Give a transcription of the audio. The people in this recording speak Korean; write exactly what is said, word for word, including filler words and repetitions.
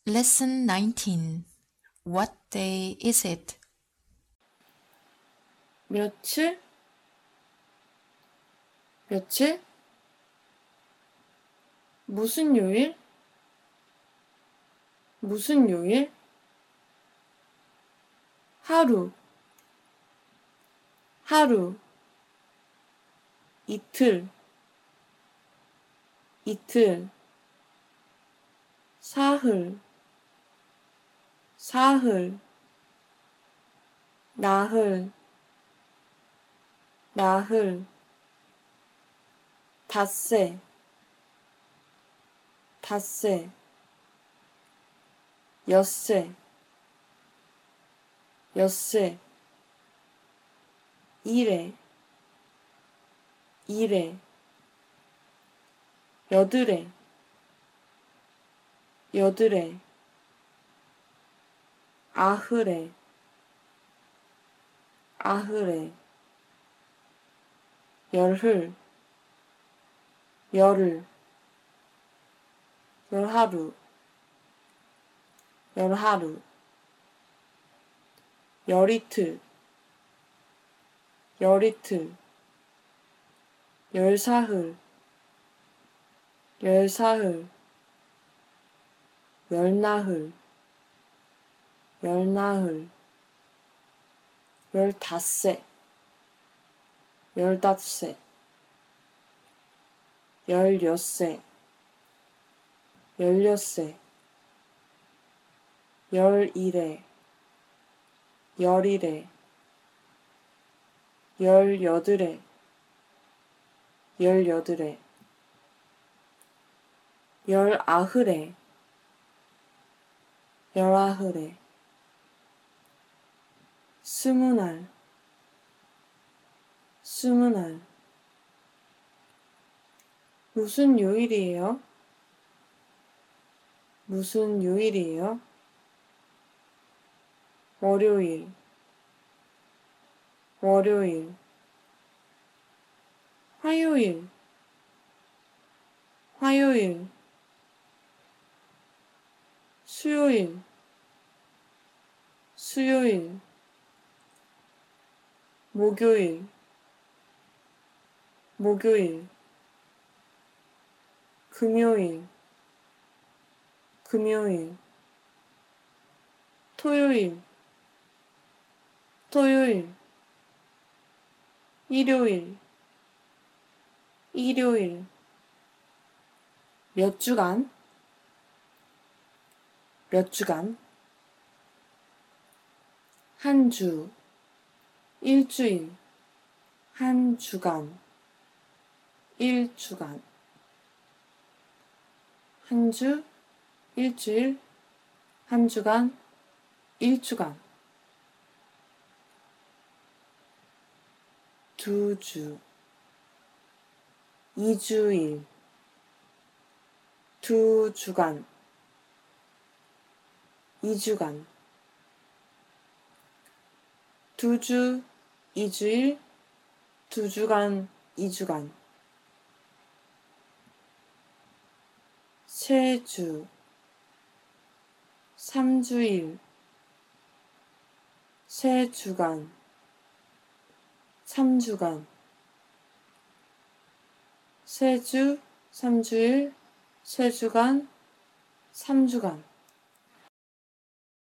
Lesson nineteen. What day is it? 며칠? 며칠? 무슨 요일? 무슨 요일? 하루, 하루, 이틀, 이틀, 사흘, 사흘, 나흘, 나흘, 닷새, 닷새, 엿새, 엿새, 이래, 이래, 여드레, 여드레, 아흐레, 아흐레, 열흘, 열흘, 열하루, 열하루, 열이틀, 열이틀, 열사흘, 열사흘, 열나흘, 열나흘, 열닷새, 열닷새, 열엿새, 열엿새, 열일에, 열일에, 열여드레, 열여드레, 열아흐레, 열아흐레, 스무날, 스무날. 무슨 요일이에요? 무슨 요일이에요? 월요일, 월요일, 화요일, 화요일, 수요일, 수요일, 목요일, 목요일, 금요일, 금요일, 토요일, 토요일, 일요일, 일요일. 몇 주간? 몇 주간? 한 주, 일주일, 한 주간, 일주간. 한 주, 일주일, 한 주간, 일주간. 두 주, 이주일, 두 주간, 이주간. 두 주, 이주일, 두 주간, 이주간. 세 주, 삼주일, 세 주간, 삼주간. 세 주, 삼주일, 세 주간, 삼주간.